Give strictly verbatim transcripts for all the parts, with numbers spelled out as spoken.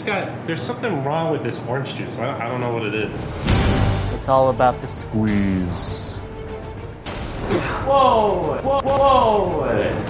got, there's something wrong with this orange juice. I don't, I don't know what it is. It's all about the squeeze. Whoa! Whoa! Whoa!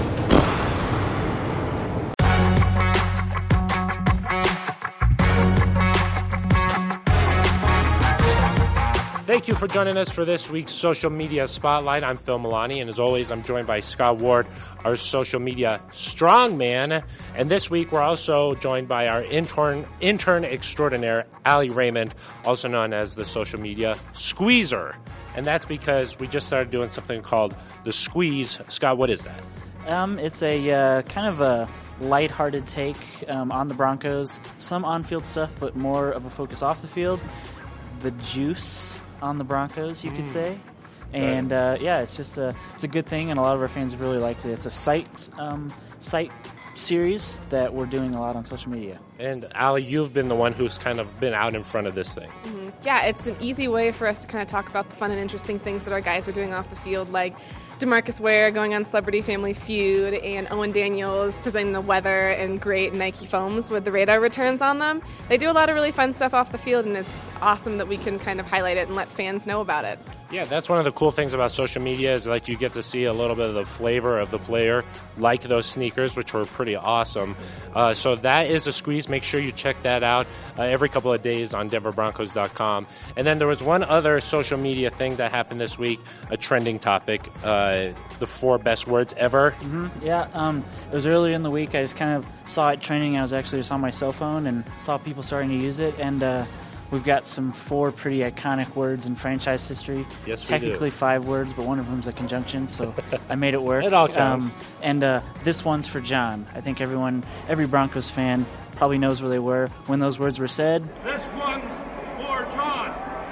Thank you for joining us for this week's Social Media Spotlight. I'm Phil Milani, and as always, I'm joined by Scott Ward, our social media strongman. And this week, we're also joined by our intern intern extraordinaire, Allie Raymond, also known as the social media squeezer. And that's because we just started doing something called the squeeze. Scott, what is that? Um, it's a uh, kind of a lighthearted take um, on the Broncos. Some on-field stuff, but more of a focus off the field. The juice on the Broncos, you could mm. say. And uh, yeah, it's just a it's a good thing, and a lot of our fans have really liked it. It's a site um, site series that we're doing a lot on social media. And Allie, you've been the one who's kind of been out in front of this thing. Mm-hmm. Yeah, it's an easy way for us to kind of talk about the fun and interesting things that our guys are doing off the field, like DeMarcus Ware going on Celebrity Family Feud, and Owen Daniels presenting the weather and great Nike foams with the radar returns on them. They do a lot of really fun stuff off the field, and it's awesome that we can kind of highlight it and let fans know about it. Yeah, that's one of the cool things about social media is like you get to see a little bit of the flavor of the player, like those sneakers, which were pretty awesome. Uh, so that is a squeeze. Make sure you check that out uh, every couple of days on denver broncos dot com. And then there was one other social media thing that happened this week, a trending topic, uh, the four best words ever. Mm-hmm. Yeah, um, it was earlier in the week. I just kind of saw it trending. I was actually just on my cell phone and saw people starting to use it. And uh, we've got some four pretty iconic words in franchise history. Yes, Technically we do. five words, but one of them's a conjunction, so I made it work. It all counts. Um, and uh, this one's for John. I think everyone, every Broncos fan probably knows where they were when those words were said. This one's for John.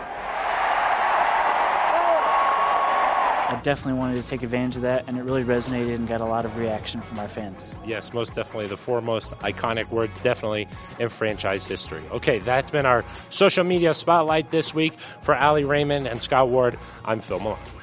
I definitely wanted to take advantage of that, and it really resonated and got a lot of reaction from our fans. Yes, most definitely. The four most iconic words definitely in franchise history. Okay, that's been our social media spotlight this week. For Allie Raymond and Scott Ward, I'm Phil Milani.